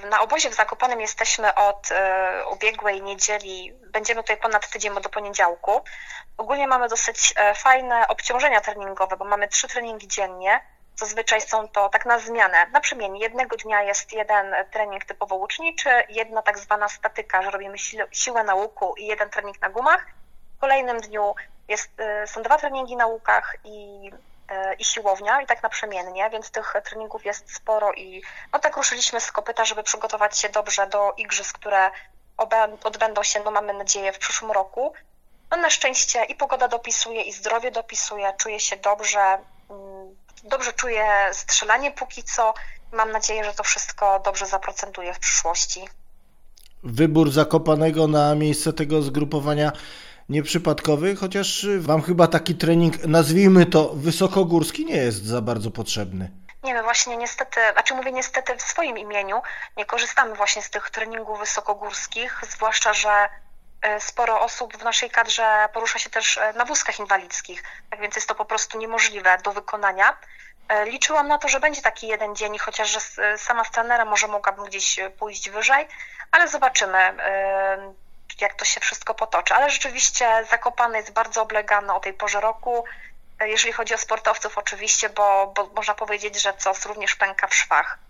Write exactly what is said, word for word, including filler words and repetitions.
Na obozie w Zakopanem jesteśmy od ubiegłej niedzieli, będziemy tutaj ponad tydzień, bo do poniedziałku. Ogólnie mamy dosyć fajne obciążenia treningowe, bo mamy trzy treningi dziennie. Zazwyczaj są to tak na zmianę, na przemianie. Jednego dnia jest jeden trening typowo łuczniczy, jedna tak zwana statyka, że robimy si- siłę na łuku i jeden trening na gumach. W kolejnym dniu jest, są dwa treningi na łukach i, i siłownia i tak naprzemiennie, więc tych treningów jest sporo i no tak ruszyliśmy z kopyta, żeby przygotować się dobrze do igrzysk, które odbędą się, no mamy nadzieję, w przyszłym roku. No na szczęście i pogoda dopisuje, i zdrowie dopisuje, czuję się dobrze, dobrze czuję strzelanie póki co. Mam nadzieję, że to wszystko dobrze zaprocentuje w przyszłości. Wybór Zakopanego na miejsce tego zgrupowania nieprzypadkowy, chociaż wam chyba taki trening, nazwijmy to wysokogórski, nie jest za bardzo potrzebny. Nie, my właśnie niestety, znaczy mówię niestety w swoim imieniu, nie korzystamy właśnie z tych treningów wysokogórskich, zwłaszcza, że sporo osób w naszej kadrze porusza się też na wózkach inwalidzkich, tak więc jest to po prostu niemożliwe do wykonania. Liczyłam na to, że będzie taki jeden dzień, chociaż że sama z trenerem może mogłabym gdzieś pójść wyżej, ale zobaczymy, jak to się wszystko potoczy. Ale rzeczywiście Zakopane jest bardzo oblegany o tej porze roku, jeżeli chodzi o sportowców oczywiście, bo, bo można powiedzieć, że C O S również pęka w szwach.